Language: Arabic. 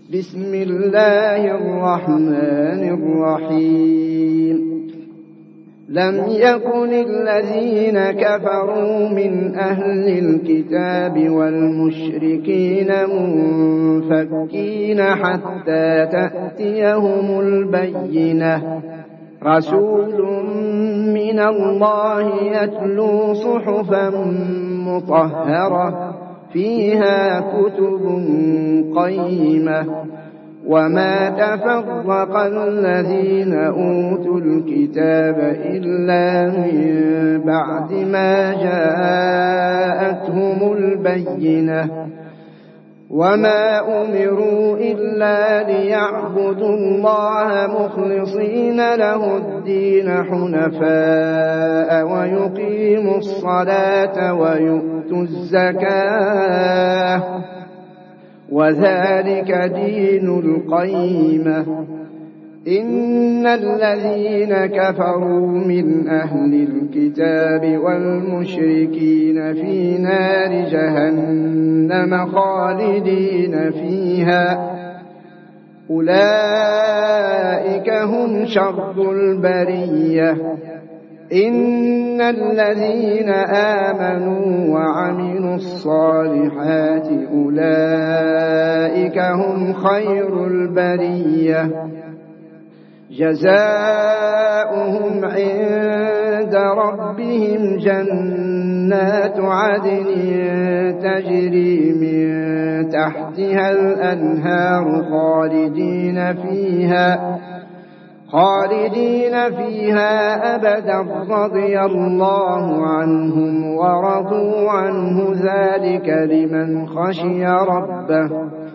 بسم الله الرحمن الرحيم لم يكن الذين كفروا من أهل الكتاب والمشركين منفكين حتى تأتيهم البينة رسول من الله يتلو صحفا مطهرة فيها كتب قيمة وما تفرق الذين أوتوا الكتاب إلا من بعد ما جاءتهم البينة وما أمروا إلا ليعبدوا الله مخلصين له الدين حنفاء ويقيموا الصلاة ويؤتوا الزكاة وذلك دين القيمة إن الذين كفروا من أهل الكتاب والمشركين في نار جهنم خالدين فيها أولئك هم شر البرية إن الذين آمنوا وعملوا الصالحات أولئك هم خير البرية جزاؤهم عند ربهم جنات عدن تجري من تحتها الأنهار خالدين فيها أبدا رضي الله عنهم ورضوا عنه ذلك لمن خشي ربه